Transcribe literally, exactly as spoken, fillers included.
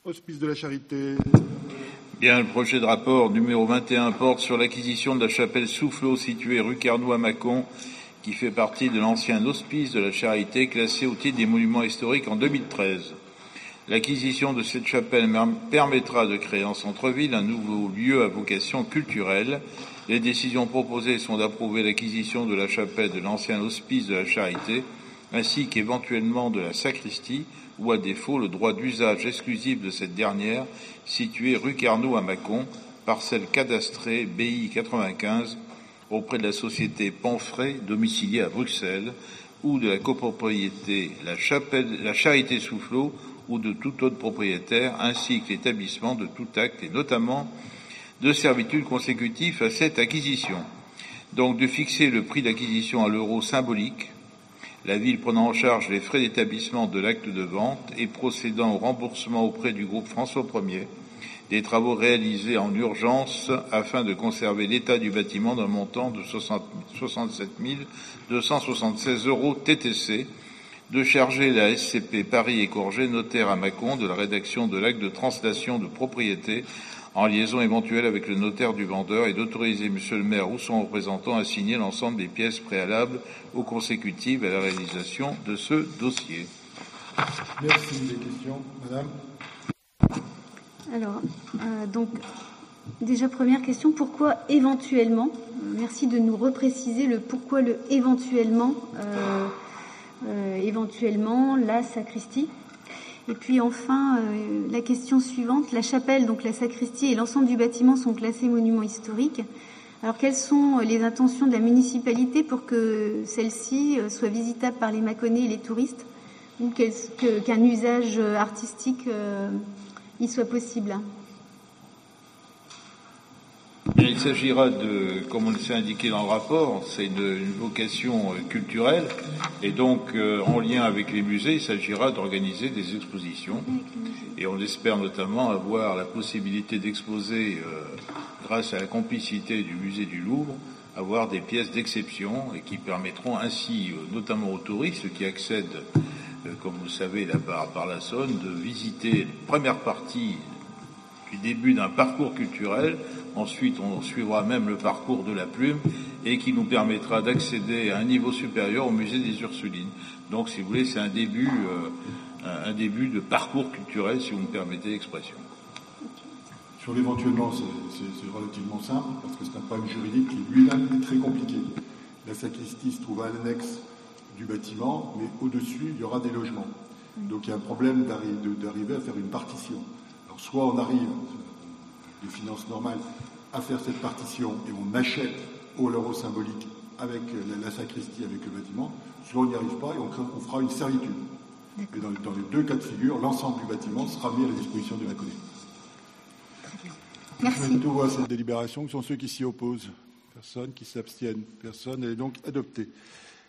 Hospice de la Charité. Bien, le projet de rapport numéro vingt et un porte sur l'acquisition de la chapelle Soufflot située rue Carnot à Mâcon, qui fait partie de l'ancien Hospice de la Charité, classé au titre des monuments historiques en deux mille treize. L'acquisition de cette chapelle permettra de créer en centre-ville un nouveau lieu à vocation culturelle. Les décisions proposées sont d'approuver l'acquisition de la chapelle de l'ancien Hospice de la Charité, ainsi qu'éventuellement de la sacristie, ou à défaut le droit d'usage exclusif de cette dernière, située rue Carnot à Mâcon, parcelle cadastrée B I quatre-vingt-quinze, auprès de la société Panfray, domiciliée à Bruxelles, ou de la copropriété La Chapelle, la Charité Soufflot, ou de tout autre propriétaire, ainsi que l'établissement de tout acte, et notamment de servitude consécutif à cette acquisition. Donc de fixer le prix d'acquisition à l'euro symbolique, la ville prenant en charge les frais d'établissement de l'acte de vente et procédant au remboursement auprès du groupe François Ier des travaux réalisés en urgence afin de conserver l'état du bâtiment d'un montant de soixante-sept mille deux cent soixante-seize euros T T C, de charger la S C P Paris et Courget, notaire à Mâcon, de la rédaction de l'acte de translation de propriété en liaison éventuelle avec le notaire du vendeur, et d'autoriser Monsieur le maire ou son représentant à signer l'ensemble des pièces préalables ou consécutives à la réalisation de ce dossier. Merci. Des questions, Madame? Alors, euh, donc, déjà première question, pourquoi éventuellement? Merci de nous repréciser le pourquoi le éventuellement, euh, euh, éventuellement la sacristie. Et puis enfin, euh, la question suivante, la chapelle, donc la sacristie et l'ensemble du bâtiment sont classés monuments historiques. Alors quelles sont les intentions de la municipalité pour que celle-ci soit visitable par les Mâconnais et les touristes, ou que, qu'un usage artistique euh, y soit possible? Il s'agira de, comme on s'est indiqué dans le rapport, c'est une, une vocation culturelle, et donc euh, en lien avec les musées, il s'agira d'organiser des expositions, et on espère notamment avoir la possibilité d'exposer, euh, grâce à la complicité du musée du Louvre, avoir des pièces d'exception, et qui permettront ainsi, euh, notamment aux touristes qui accèdent, euh, comme vous le savez, là par, par la Saône, de visiter la première partie du début d'un parcours culturel. Ensuite, on suivra même le parcours de la plume, et qui nous permettra d'accéder à un niveau supérieur au musée des Ursulines. Donc, si vous voulez, c'est un début, euh, un début de parcours culturel, si vous me permettez l'expression. Sur l'éventuellement, c'est, c'est, c'est relativement simple, parce que c'est un problème juridique qui lui-même est très compliqué. La sacristie se trouve à l'annexe du bâtiment, mais au-dessus, il y aura des logements. Donc, il y a un problème d'arri- de, d'arriver à faire une partition. Alors, soit on arrive, des finances normales, à faire cette partition et on achète au l'euro symbolique avec la, la sacristie, avec le bâtiment, soit on n'y arrive pas et on, on fera une servitude. Et dans, dans les deux cas de figure, l'ensemble du bâtiment sera mis à la disposition du Mâconnais. Merci. Je mets tout à cette délibération, qui sont ceux qui s'y opposent. Personne qui s'abstiennent. Personne. Elle est donc adoptée.